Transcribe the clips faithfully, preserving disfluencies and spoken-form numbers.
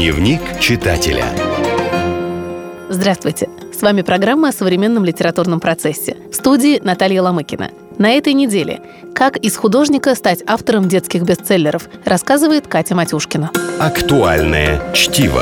Дневник читателя. Здравствуйте! С вами программа о современном литературном процессе. В студии Наталья Ломыкина. На этой неделе «Как из художника стать автором детских бестселлеров», рассказывает Катя Матюшкина. Актуальное чтиво.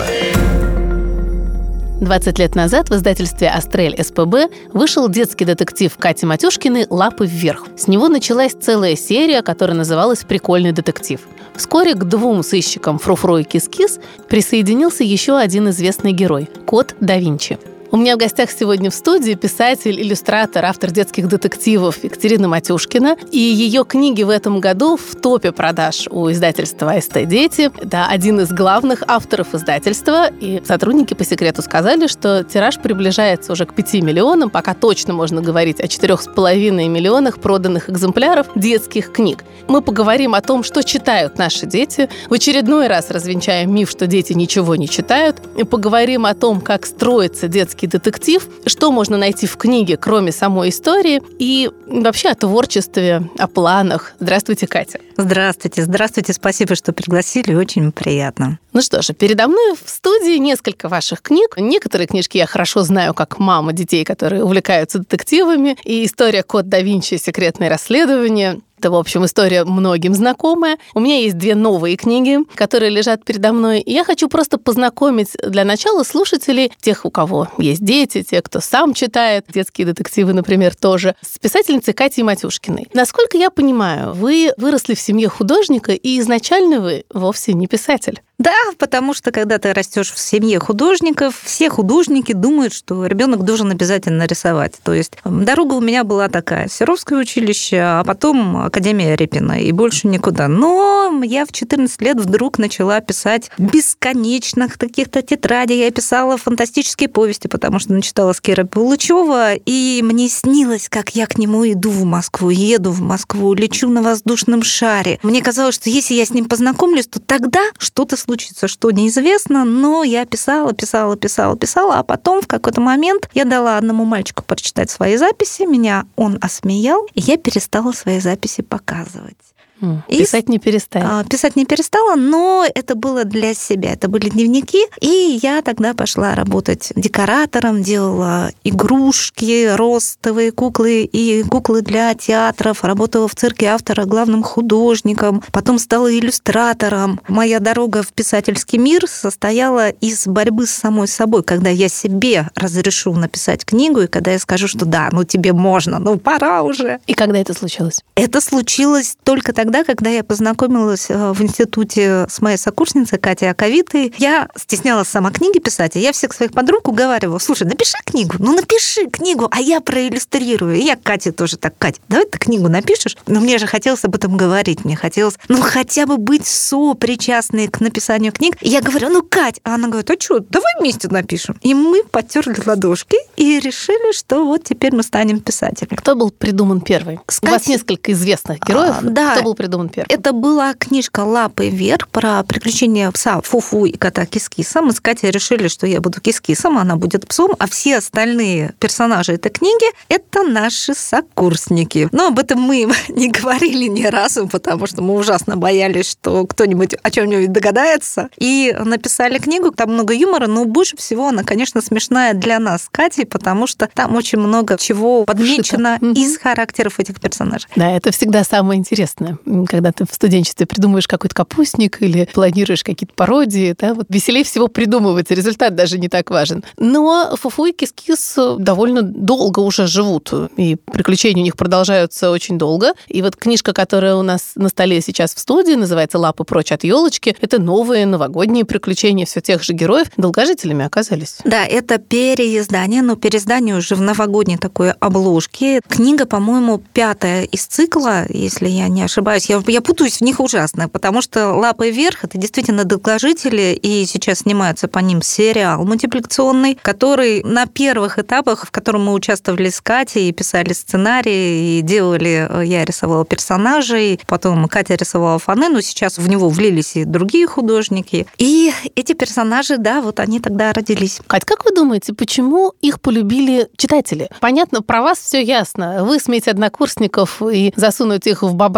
двадцать лет назад в издательстве «Астрель СПБ» вышел детский детектив Кати Матюшкиной «Лапы вверх». С него началась целая серия, которая называлась «Прикольный детектив». Вскоре к двум сыщикам Фру-Фру и Кис-Кис присоединился еще один известный герой – Кот да Винчи. У меня в гостях сегодня в студии писатель, иллюстратор, автор детских детективов Екатерина Матюшкина. И ее книги в этом году в топе продаж у издательства АСТ «Дети». Это один из главных авторов издательства. И сотрудники по секрету сказали, что тираж приближается уже к пяти миллионам. Пока точно можно говорить о четырех с половиной миллионах проданных экземпляров детских книг. Мы поговорим о том, что читают наши дети. В очередной раз развенчаем миф, что дети ничего не читают. И поговорим о том, как строится детский детектив, что можно найти в книге, кроме самой истории, и вообще о творчестве, о планах. Здравствуйте, Катя. Здравствуйте, здравствуйте, спасибо, что пригласили, очень приятно. Ну что же, передо мной в студии несколько ваших книг. Некоторые книжки я хорошо знаю, как мама детей, которые увлекаются детективами, и история «Кот да Винчи. Секретное расследование». Это, в общем, история многим знакомая. У меня есть две новые книги, которые лежат передо мной. И я хочу просто познакомить для начала слушателей, тех, у кого есть дети, те, кто сам читает, детские детективы, например, тоже, с писательницей Катей Матюшкиной. Насколько я понимаю, вы выросли в семье художника, и изначально вы вовсе не писатель. Да, потому что когда ты растешь в семье художников, все художники думают, что ребенок должен обязательно рисовать. То есть дорога у меня была такая: Серовское училище, а потом Академия Репина, и больше никуда. Но я в четырнадцать лет вдруг начала писать бесконечных каких-то тетрадей. Я писала фантастические повести, потому что начитала Скира Пулычева, и мне снилось, как я к нему иду в Москву, еду в Москву, лечу на воздушном шаре. Мне казалось, что если я с ним познакомлюсь, то тогда что-то случится, что неизвестно, но я писала, писала, писала, писала, а потом в какой-то момент я дала одному мальчику прочитать свои записи, меня он осмеял, и я перестала свои записи показывать. И писать не перестала. Писать не перестала, но это было для себя. Это были дневники. И я тогда пошла работать декоратором, делала игрушки, ростовые куклы и куклы для театров. Работала в цирке автора главным художником. Потом стала иллюстратором. Моя дорога в писательский мир состояла из борьбы с самой собой. Когда я себе разрешу написать книгу, и когда я скажу, что да, ну тебе можно, ну пора уже. И когда это случилось? Это случилось только тогда, когда я познакомилась в институте с моей сокурсницей Катей Аковитой. Я стеснялась сама книги писать, и я всех своих подруг уговаривала: слушай, напиши книгу, ну напиши книгу, а я проиллюстрирую. И я Кате тоже так: Кать, давай ты книгу напишешь. Но мне же хотелось об этом говорить, мне хотелось, ну, хотя бы быть сопричастной к написанию книг. И я говорю: ну, Кать, а она говорит: а что, давай вместе напишем. И мы потерли ладошки и решили, что вот теперь мы станем писателями. Кто был придуман первый? С У вас несколько известных героев. А, да. Кто был придуман первым? Это была книжка «Лапы вверх» про приключения пса Фу-Фу и кота Кис-Киса. Мы с Катей решили, что я буду Кис-Кисом, она будет псом, а все остальные персонажи этой книги – это наши сокурсники. Но об этом мы не говорили ни разу, потому что мы ужасно боялись, что кто-нибудь о чем-нибудь догадается. И написали книгу, там много юмора, но больше всего она, конечно, смешная для нас с Катей, потому что там очень много чего подмечено Шито. из характеров этих персонажей. Да, это всегда самое интересное. Когда ты в студенчестве придумываешь какой-то капустник или планируешь какие-то пародии, да, вот веселее всего придумывать, результат даже не так важен. Но Фу-Фу и Кис-Кис довольно долго уже живут, и приключения у них продолжаются очень долго. И вот книжка, которая у нас на столе сейчас в студии, называется «Лапы прочь от елочки», это новые новогодние приключения все тех же героев, долгожителями оказались. Да, это переиздание, но переиздание уже в новогодней такой обложке. Книга, по-моему, пятая из цикла, если я не ошибаюсь. Я, я путаюсь в них ужасно, потому что «Лапы вверх» — это действительно долгожители, и сейчас снимается по ним сериал мультипликационный, который на первых этапах, в котором мы участвовали с Катей, и писали сценарий, и делали, я рисовала персонажей, потом Катя рисовала фоны, но сейчас в него влились и другие художники. И эти персонажи, да, вот они тогда родились. Кать, как вы думаете, почему их полюбили читатели? Понятно, про вас все ясно. Высмеять однокурсников и засунуть их в бобра, лису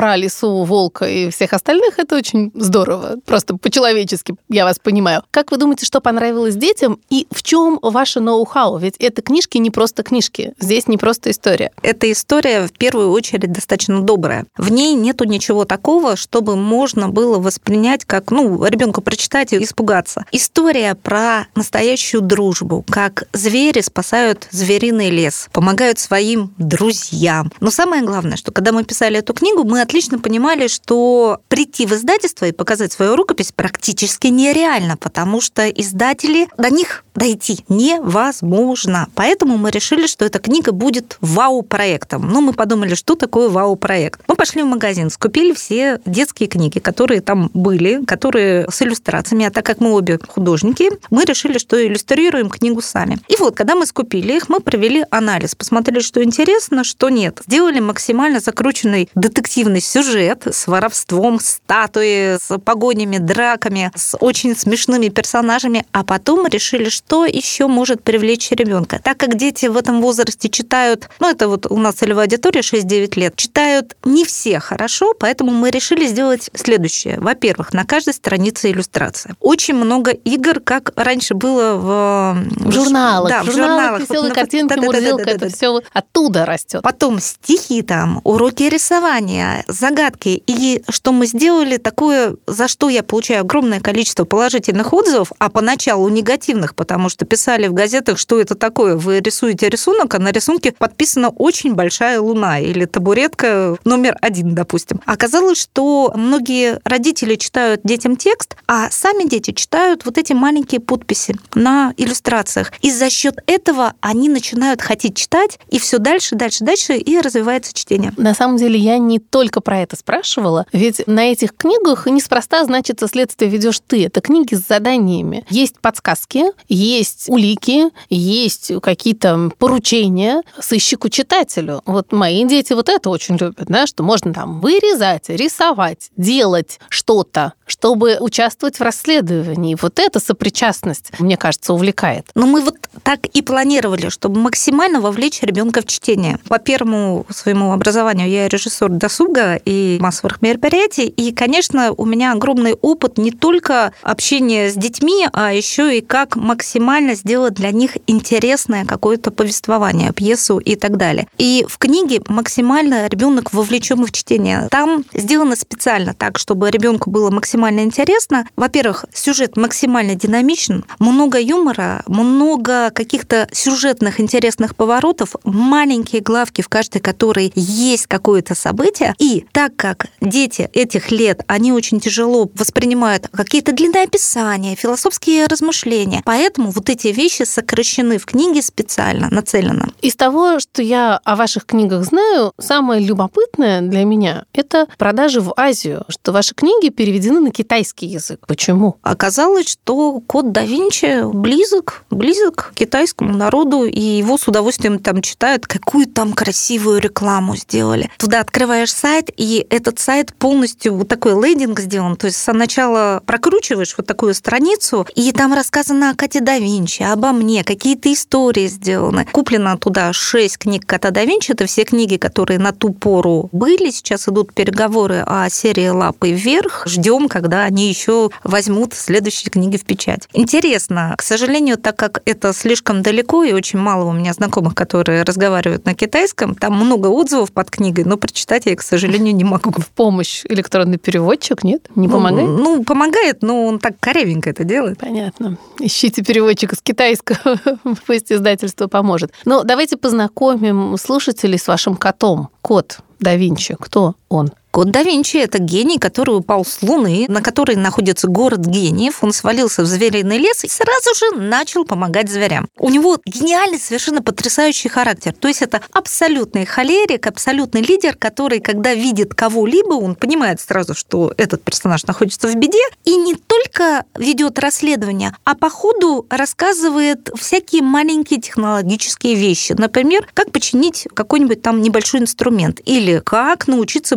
лису, волка и всех остальных, это очень здорово. Просто по-человечески я вас понимаю. Как вы думаете, что понравилось детям и в чем ваше ноу-хау? Ведь это книжки не просто книжки. Здесь не просто история. Эта история в первую очередь достаточно добрая. В ней нету ничего такого, чтобы можно было воспринять как, ну, ребенку прочитать и испугаться. История про настоящую дружбу, как звери спасают звериный лес, помогают своим друзьям. Но самое главное, что когда мы писали эту книгу, мы отлично понимали, что прийти в издательство и показать свою рукопись практически нереально, потому что издатели, до них дойти невозможно. Поэтому мы решили, что эта книга будет вау-проектом. Ну, мы подумали, что такое вау-проект. Мы пошли в магазин, скупили все детские книги, которые там были, которые с иллюстрациями, а так как мы обе художники, мы решили, что иллюстрируем книгу сами. И вот, когда мы скупили их, мы провели анализ, посмотрели, что интересно, что нет. Сделали максимально закрученный детективный сюжет с воровством, статуи, с погонями, драками, с очень смешными персонажами, а потом решили, что еще может привлечь ребенка. Так как дети в этом возрасте читают, ну, это вот у нас целевая аудитория шесть-девять лет, читают не все хорошо, поэтому мы решили сделать следующее. Во-первых, на каждой странице иллюстрация. Очень много игр, как раньше было в, в журналах. Да, в в журналах, журналах. Веселые Вот, картинки, да, да, Мурзилка, да, да, да, это да. все оттуда растет. Потом стихи там, уроки рисования, загадки. И что мы сделали такое, за что я получаю огромное количество положительных отзывов, а поначалу негативных, потому что писали в газетах, что это такое. Вы рисуете рисунок, а на рисунке подписана очень большая луна или табуретка номер один, допустим. Оказалось, что многие родители читают детям текст, а сами дети читают вот эти маленькие подписи на иллюстрациях. И за счет этого они начинают хотеть читать, и все дальше, дальше, дальше, и развивается чтение. На самом деле я не только про это спрашивала, ведь на этих книгах неспроста значится «Следствие ведешь ты». Это книги с заданиями. Есть подсказки, есть улики, есть какие-то поручения сыщику-читателю. Вот мои дети вот это очень любят, да, что можно там вырезать, рисовать, делать что-то, чтобы участвовать в расследовании. Вот эта сопричастность, мне кажется, увлекает. Но мы вот так и планировали, чтобы максимально вовлечь ребенка в чтение. По первому своему образованию я режиссер досуга и массовых мероприятий, и, конечно, у меня огромный опыт не только общения с детьми, а еще и как максимально сделать для них интересное какое-то повествование, пьесу и так далее. И в книге максимально ребенок вовлечен в чтение. Там сделано специально так, чтобы ребенку было максимально интересно. Во-первых, сюжет максимально динамичен, много юмора, много каких-то сюжетных интересных поворотов, маленькие главки, в каждой которой есть какое-то событие. И так как дети этих лет, они очень тяжело воспринимают какие-то длинные описания, философские размышления, поэтому вот эти вещи сокращены в книге специально, нацеленно. Из того, что я о ваших книгах знаю, самое любопытное для меня – это продажи в Азию, что ваши книги переведены на китайский язык. Почему? Оказалось, что Код да Винчи близок, близок к китайскому народу, и его с удовольствием там читают. Какую там красивую рекламу сделали. Туда открываешь сайт, и этот сайт полностью вот такой лендинг сделан. То есть сначала прокручиваешь вот такую страницу, и там рассказано о Коде да Винчи, обо мне, какие-то истории сделаны. Куплено туда шесть книг Кода да Винчи. Это все книги, которые на ту пору были. Сейчас идут переговоры о серии «Лапы вверх». Ждем, когда они еще возьмут следующие книги в печать. Интересно. К сожалению, так как это слишком далеко, и очень мало у меня знакомых, которые разговаривают на китайском, там много отзывов под книгой, но прочитать я, к сожалению, не могу. В помощь электронный переводчик, нет? Не помогает? Ну, ну, помогает, но он так корявенько это делает. Понятно. Ищите переводчика с китайского, пусть издательство поможет. Но давайте познакомим слушателей с вашим котом. Код да Винчи. Кто он? Код да Винчи – это гений, который упал с Луны, на которой находится город гениев. Он свалился в звериный лес и сразу же начал помогать зверям. У него гениальный, совершенно потрясающий характер. То есть это абсолютный холерик, абсолютный лидер, который, когда видит кого-либо, он понимает сразу, что этот персонаж находится в беде, и не только ведет расследование, а по ходу рассказывает всякие маленькие технологические вещи. Например, как починить какой-нибудь там небольшой инструмент или как научиться быстро читать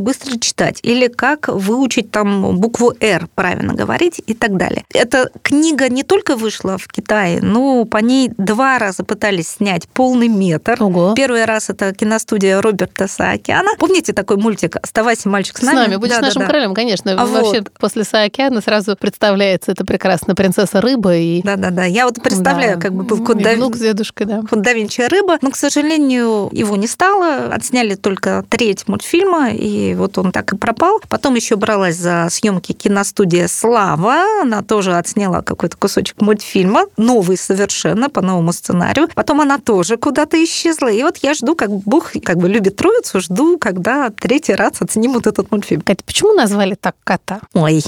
читать, или как выучить там букву «Р» правильно говорить и так далее. Эта книга не только вышла в Китае, но по ней два раза пытались снять полный метр. Ого. Первый раз это киностудия Роберта Саакяна. Помните такой мультик «Оставайся, мальчик, с нами»? С нами, будешь да, нашим да, да. королем, конечно. А Вообще вот. после Саакяна сразу представляется это прекрасно принцесса рыба и... Да-да-да. Я вот представляю, Да. как бы был код И да... внук с дедушкой, да. Код да Винчи рыба. Но, к сожалению, его не стало. Отсняли только треть мультфильма, и вот он так и пропал. Потом еще бралась за съемки киностудия «Слава». Она тоже отсняла какой-то кусочек мультфильма, новый совершенно, по новому сценарию. Потом она тоже куда-то исчезла. И вот я жду, как Бог как бы любит троицу, жду, когда третий раз отснимут этот мультфильм. Катя, почему назвали так кота? Ой.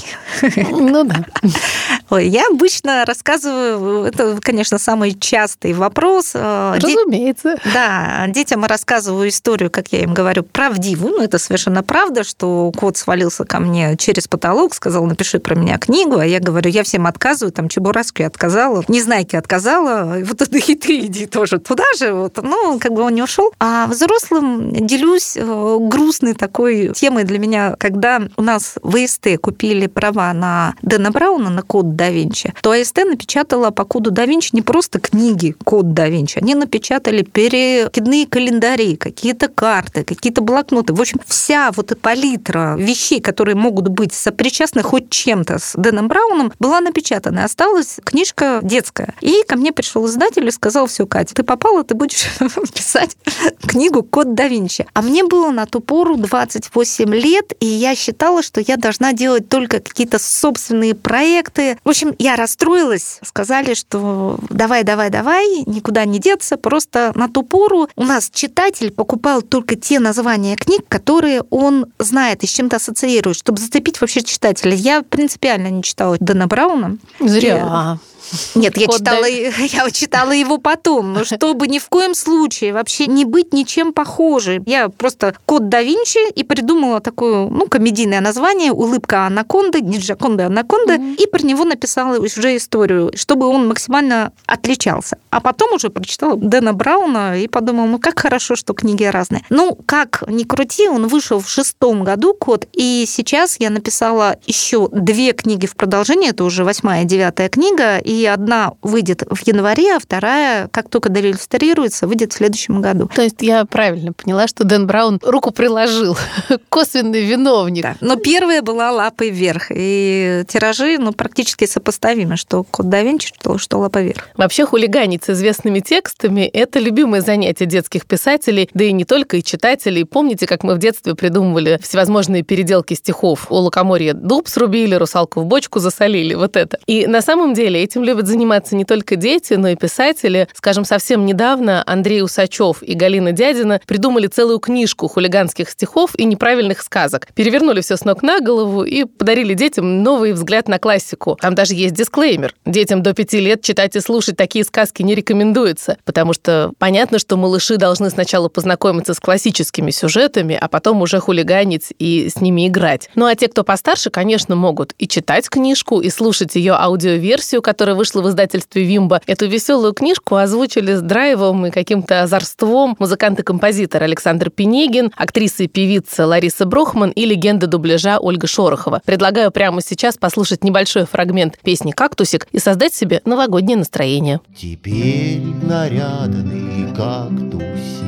Ну да. Ой, я обычно рассказываю, это, конечно, самый частый вопрос. Разумеется. Да, детям я рассказываю историю, как я им говорю, правдивую, но это совершенно правда, что кот свалился ко мне через потолок, сказал, напиши про меня книгу, а я говорю, я всем отказываю, там Чебурашке отказала, Незнайке отказала, и вот и ты иди тоже туда же, вот. Ну, как бы он не ушел. А взрослым делюсь грустной такой темой для меня, когда у нас в АСТ купили права на Дэна Брауна, на код да Винчи, то АСТ напечатала по коду да Винчи не просто книги код да Винчи, они напечатали перекидные календари, какие-то карты, какие-то блокноты. В общем, вся вот эта палитра вещей, которые могут быть сопричастны хоть чем-то с Дэном Брауном, была напечатана. Осталась книжка детская. И ко мне пришел издатель и сказал, все, Катя, ты попала, ты будешь писать книгу «Код да Винчи». А мне было на ту пору двадцать восемь лет, и я считала, что я должна делать только какие-то собственные проекты. В общем, я расстроилась, сказали, что давай, давай, давай, никуда не деться, просто на ту пору у нас читатель покупал только те названия книг, которые он знает и с чем-то ассоциирует, чтобы зацепить вообще читателя. Я принципиально не читала Дэна Брауна. Зря. Нет, я Код читала, да... я читала его потом, но чтобы ни в коем случае вообще не быть ничем похожей. Я просто «Код да Винчи» и придумала такое, ну, комедийное название «Улыбка анаконды», не Джаконда, анаконда, mm-hmm. и про него написала уже историю, чтобы он максимально отличался. А потом уже прочитала Дэна Брауна и подумала, ну, как хорошо, что книги разные. Ну, как ни крути, он вышел в шестом году, «Код», и сейчас я написала еще две книги в продолжение, это уже восьмая и девятая книга, и одна выйдет в январе, а вторая, как только доиллюстрируется, выйдет в следующем году. То есть я правильно поняла, что Дэн Браун руку приложил, косвенный виновник. Да. Но первая была «Лапой вверх», и тиражи ну, практически сопоставимы, что «Код да Винчи», что, что «Лапа вверх». Вообще хулиганить с известными текстами – это любимое занятие детских писателей, да и не только, и читателей. Помните, как мы в детстве придумывали всевозможные переделки стихов? «У лукоморья дуб срубили, русалку в бочку засолили». Вот это. И на самом деле этим любят заниматься не только дети, но и писатели. Скажем, совсем недавно Андрей Усачев и Галина Дядина придумали целую книжку хулиганских стихов и неправильных сказок. Перевернули все с ног на голову и подарили детям новый взгляд на классику. Там даже есть дисклеймер. Детям до пяти лет читать и слушать такие сказки не рекомендуется, потому что понятно, что малыши должны сначала познакомиться с классическими сюжетами, а потом уже хулиганить и с ними играть. Ну а те, кто постарше, конечно, могут и читать книжку, и слушать ее аудиоверсию, которая вышла в издательстве «Вимба». Эту веселую книжку озвучили с драйвом и каким-то озорством музыкант и композитор Александр Пенегин, актриса и певица Лариса Брохман и легенда дубляжа Ольга Шорохова. Предлагаю прямо сейчас послушать небольшой фрагмент песни «Кактусик» и создать себе новогоднее настроение. Теперь нарядный кактусик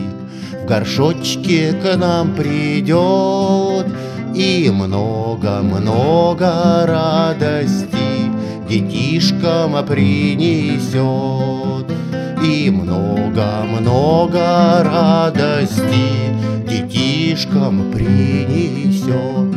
в горшочке к нам придет, и много-много радости детишкам принесет, и много-много радости детишкам принесет.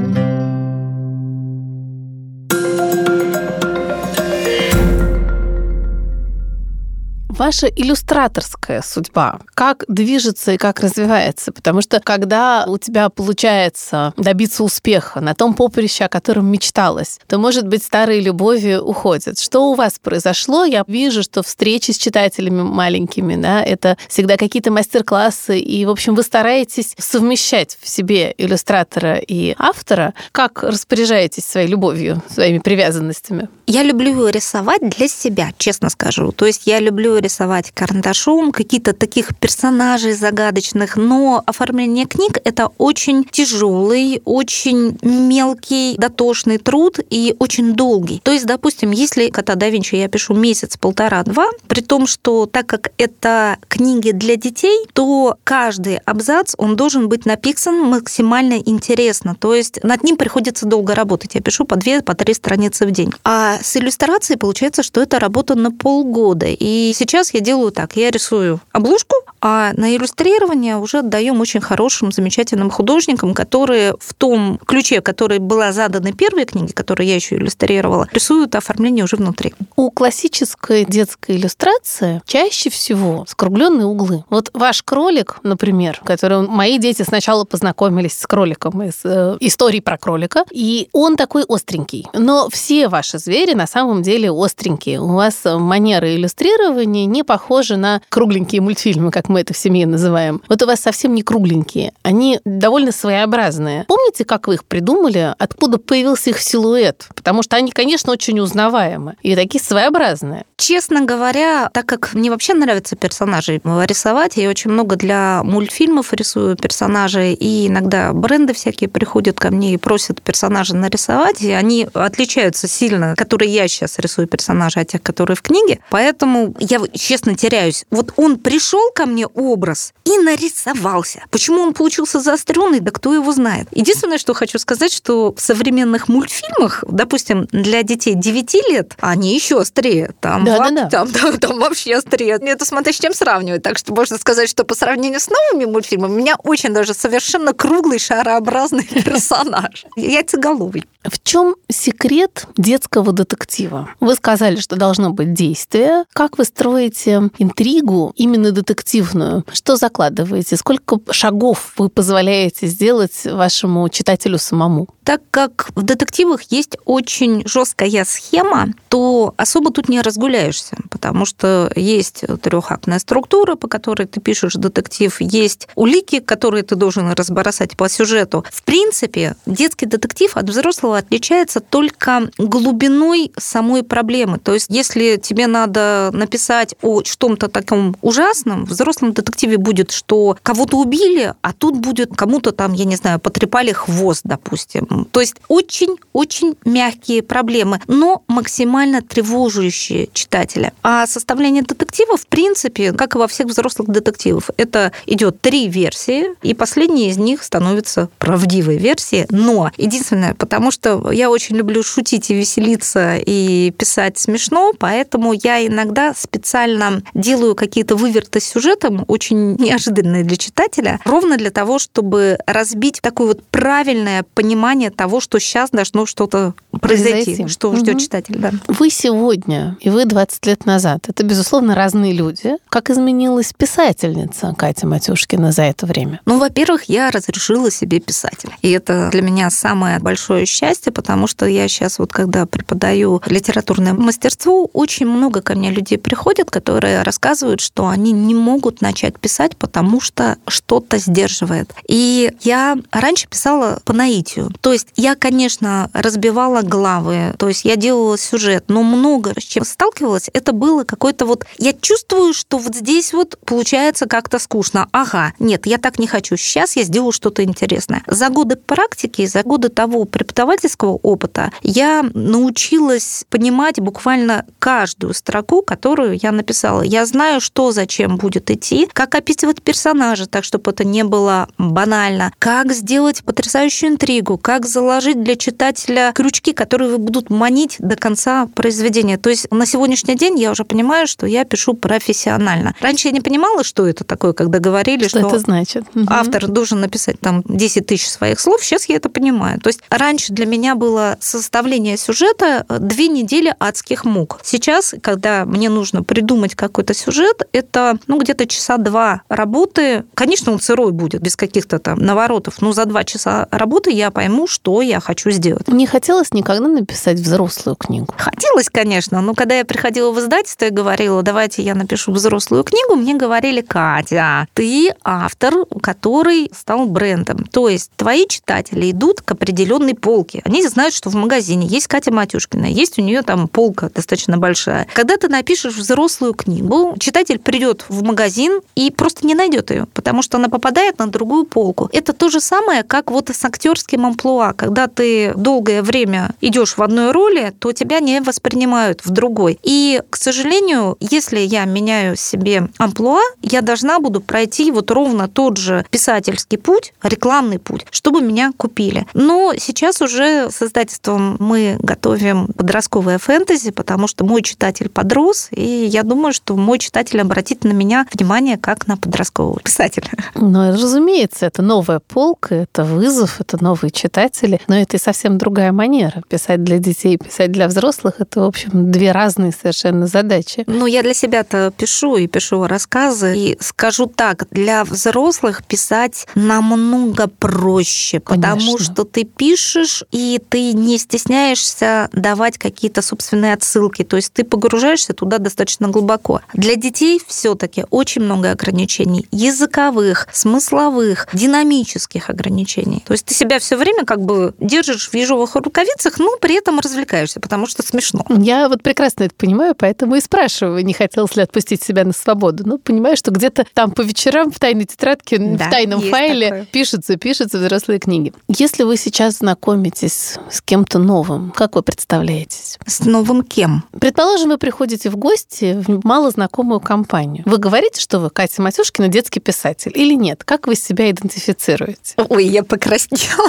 Ваша иллюстраторская судьба, как движется и как развивается? Потому что когда у тебя получается добиться успеха на том поприще, о котором мечталось, то, может быть, старые любови уходят. Что у вас произошло? Я вижу, что встречи с читателями маленькими, да, это всегда какие-то мастер-классы, и, в общем, вы стараетесь совмещать в себе иллюстратора и автора. Как распоряжаетесь своей любовью, своими привязанностями? Я люблю рисовать для себя, честно скажу. То есть я люблю рисовать нарисовать карандашом какие-то таких персонажей загадочных, но оформление книг — это очень тяжелый, очень мелкий, дотошный труд и очень долгий. То есть, допустим, если «Кота да Винчи» я пишу месяц, полтора, два, при том, что так как это книги для детей, то каждый абзац, он должен быть написан максимально интересно. То есть над ним приходится долго работать. Я пишу по две, по три страницы в день. А с иллюстрацией получается, что это работа на полгода. И сейчас я делаю так. Я рисую обложку, а на иллюстрирование уже отдаем очень хорошим, замечательным художникам, которые в том ключе, который была задана первой книге, которую я еще иллюстрировала, рисуют оформление уже внутри. У классической детской иллюстрации чаще всего скругленные углы. Вот ваш кролик, например, который мои дети сначала познакомились с кроликом из э, истории про кролика, и он такой остренький. Но все ваши звери на самом деле остренькие. У вас манера иллюстрирования не похожа на кругленькие мультфильмы, как мы это в семье называем. Вот у вас совсем не кругленькие. Они довольно своеобразные. Помните, как вы их придумали? Откуда появился их силуэт? Потому что они, конечно, очень узнаваемы и такие своеобразные. Честно говоря, так как мне вообще нравится персонажей рисовать, я очень много для мультфильмов рисую персонажей, и иногда бренды всякие приходят ко мне и просят персонажа нарисовать, и они отличаются сильно, которые я сейчас рисую персонажи, от тех, которые в книге. Поэтому я, честно, теряюсь. Вот он пришел ко мне, образ, и нарисовался. Почему он получился заостренный, да кто его знает. Единственное, что хочу сказать, что в современных мультфильмах, допустим, для детей девяти лет, они еще острее. Там, да, во... да, да. Там, там, там вообще острее. Это смотря с чем сравнивать. Так что можно сказать, что по сравнению с новыми мультфильмами у меня очень даже совершенно круглый шарообразный персонаж. Яйцеголовый. В чем секрет детского детектива? Вы сказали, что должно быть действие. Как вы строите интригу именно детективную? Что закладываете? Сколько шагов вы позволяете сделать вашему читателю самому? Так как в детективах есть очень жесткая схема, то особо тут не разгуляешься, потому что есть трехактная структура, по которой ты пишешь детектив, есть улики, которые ты должен разбросать по сюжету. В принципе, детский детектив от взрослого отличается только глубиной самой проблемы. То есть, если тебе надо написать о чем-то таком ужасном, в взрослом детективе будет, что кого-то убили, а тут будет кому-то там, я не знаю, потрепали хвост, допустим. То есть очень-очень мягкие проблемы, но максимально тревожащие читателя. А составление детектива, в принципе, как и во всех взрослых детективах, это идет три версии, и последняя из них становится правдивой версией. Но единственное, потому что я очень люблю шутить и веселиться, и писать смешно, поэтому я иногда специально делаю какие-то выверты с сюжетом, очень неожиданные для читателя, ровно для того, чтобы разбить такое вот правильное понимание того, что сейчас должно что-то произойти, произойти. Что угу. ждет читатель. Да. Вы сегодня и вы двадцать лет назад. Это, безусловно, разные люди. Как изменилась писательница Катя Матюшкина за это время? Ну, во-первых, я разрешила себе писать. И это для меня самое большое счастье, потому что я сейчас, вот когда преподаю литературное мастерство, очень много ко мне людей приходят, которые рассказывают, что они не могут начать писать, потому что что-то сдерживает. И я раньше писала по наитию. То есть я, конечно, разбивала главы, то есть я делала сюжет, но много с чем сталкивалась, это было какое-то вот... Я чувствую, что вот здесь вот получается как-то скучно. Ага, нет, я так не хочу. Сейчас я сделаю что-то интересное. За годы практики, за годы того преподавательского опыта я научилась понимать буквально каждую строку, которую я написала. Я знаю, что зачем будет идти, как описывать персонажа так, чтобы это не было банально, как сделать потрясающую интригу, как заложить для читателя крючки, которые будут манить до конца произведения. То есть на сегодняшний день я уже понимаю, что я пишу профессионально. Раньше я не понимала, что это такое, когда говорили, что, что это значит? Автор угу. должен написать там десять тысяч своих слов. Сейчас я это понимаю. То есть раньше для меня было составление сюжета две недели адских мук. Сейчас, когда мне нужно придумать какой-то сюжет, это ну, где-то часа два работы. Конечно, он сырой будет, без каких-то там наворотов, но за два часа работы я пойму, что я хочу сделать. Не хотелось никогда написать взрослую книгу? Хотелось, конечно, но когда я приходила в издание, издательстве говорила, давайте я напишу взрослую книгу, мне говорили: Катя, ты автор, который стал брендом. То есть твои читатели идут к определенной полке. Они знают, что в магазине есть Катя Матюшкина, есть у нее там полка достаточно большая. Когда ты напишешь взрослую книгу, читатель придет в магазин и просто не найдет ее, потому что она попадает на другую полку. Это то же самое, как вот с актерским амплуа. Когда ты долгое время идешь в одной роли, то тебя не воспринимают в другой. И, к сожалению, если я меняю себе амплуа, я должна буду пройти вот ровно тот же писательский путь, рекламный путь, чтобы меня купили. Но сейчас уже с издательством мы готовим подростковое фэнтези, потому что мой читатель подрос, и я думаю, что мой читатель обратит на меня внимание как на подросткового писателя. Ну, разумеется, это новая полка, это вызов, это новые читатели, но это и совсем другая манера. Писать для детей, писать для взрослых — это, в общем, две разные совершенно задачи. Ну, я для себя-то пишу и пишу рассказы, и скажу так, для взрослых писать намного проще, Конечно. Потому что ты пишешь, и ты не стесняешься давать какие-то собственные отсылки, то есть ты погружаешься туда достаточно глубоко. Для детей все-таки очень много ограничений языковых, смысловых, динамических ограничений. То есть ты себя все время как бы держишь в ежовых рукавицах, но при этом развлекаешься, потому что смешно. Я вот прекрасно это понимаю, поэтому и спрашиваю, не хотелось ли отпустить себя на свободу. Ну, понимаю, что где-то там по вечерам в тайной тетрадке, Да, в тайном файле такое. пишутся, пишутся взрослые книги. Если вы сейчас знакомитесь с кем-то новым, как вы представляетесь? С новым кем? Предположим, вы приходите в гости в малознакомую компанию. Вы говорите, что вы Катя Матюшкина, детский писатель, или нет? Как вы себя идентифицируете? Ой, я покраснела.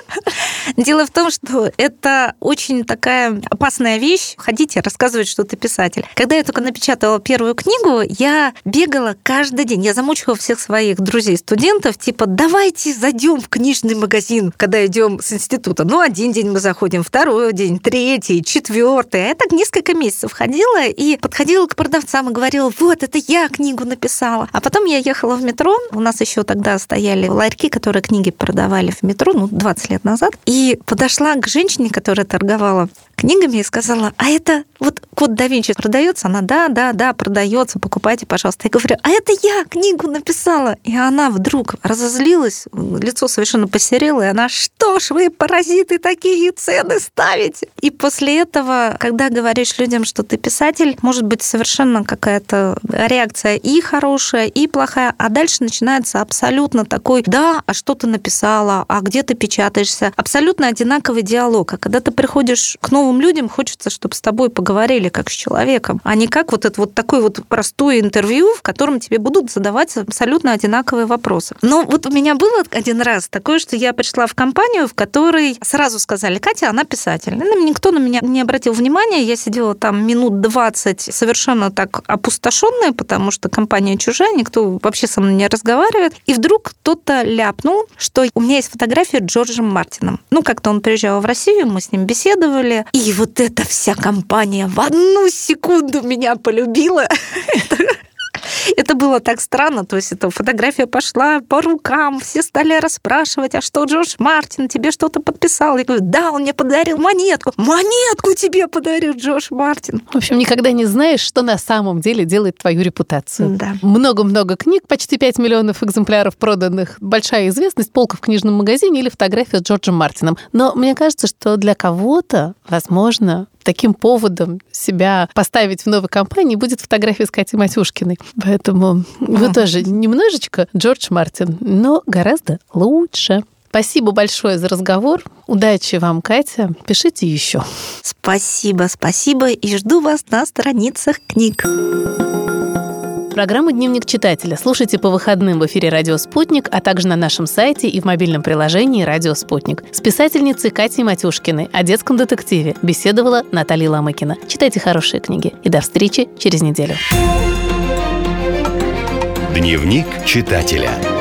Дело в том, что это очень такая опасная вещь — ходить и рассказывать, что ты писатель. Когда я только напечатала первую книгу, я бегала каждый день. Я замучила всех своих друзей-студентов, типа, давайте зайдем в книжный магазин, когда идем с института. Ну, один день мы заходим, второй день, третий, четвертый. Я так несколько месяцев ходила и подходила к продавцам и говорила: вот, это я книгу написала. А потом я ехала в метро. У нас еще тогда стояли ларьки, которые книги продавали в метро, ну, двадцать лет назад. И подошла к женщине, которая торговала книгами, и сказала: а это вот «Код да Винчи» продается? Она: да, да, да, продается, покупайте, пожалуйста. Я говорю: а это я книгу написала. И она вдруг разозлилась, лицо совершенно посерело, и она: что ж вы, паразиты, такие цены ставите? И после этого, когда говоришь людям, что ты писатель, может быть совершенно какая-то реакция и хорошая, и плохая, а дальше начинается абсолютно такой: да, а что ты написала, а где ты печатаешься? Абсолютно одинаковый диалог. А когда ты приходишь к новым людям, хочется, чтобы с тобой поговорили как с человеком, а не как вот это вот такое вот простое интервью, в котором тебе будут задавать абсолютно одинаковые вопросы. Но вот у меня было один раз такое, что я пришла в компанию, в которой сразу сказали: Катя, она писатель. И никто на меня не обратил внимания. Я сидела там минут двадцать совершенно так опустошенная, потому что компания чужая, никто вообще со мной не разговаривает. И вдруг кто-то ляпнул, что у меня есть фотография с Джорджем Мартином. Ну, как-то он приезжал в Россию, мы с ним беседовали. И вот эта вся компания в одну секунду меня полюбила. Это было так странно, то есть эта фотография пошла по рукам, все стали расспрашивать: а что, Джордж Мартин тебе что-то подписал? Я говорю: да, он мне подарил монетку. Монетку тебе подарил Джордж Мартин. В общем, никогда не знаешь, что на самом деле делает твою репутацию. Да. Много-много книг, почти пять миллионов экземпляров проданных, большая известность, полка в книжном магазине или фотография с Джорджем Мартином. Но мне кажется, что для кого-то, возможно, таким поводом себя поставить в новой компании будет фотография с Катей Матюшкиной. Поэтому вы тоже немножечко Джордж Мартин, но гораздо лучше. Спасибо большое за разговор. Удачи вам, Катя. Пишите еще. Спасибо, спасибо. И жду вас на страницах книг. Программу «Дневник читателя» слушайте по выходным в эфире «Радио Спутник», а также на нашем сайте и в мобильном приложении «Радио Спутник». С писательницей Катей Матюшкиной о детском детективе беседовала Наталья Ломыкина. Читайте хорошие книги. И до встречи через неделю. Дневник читателя.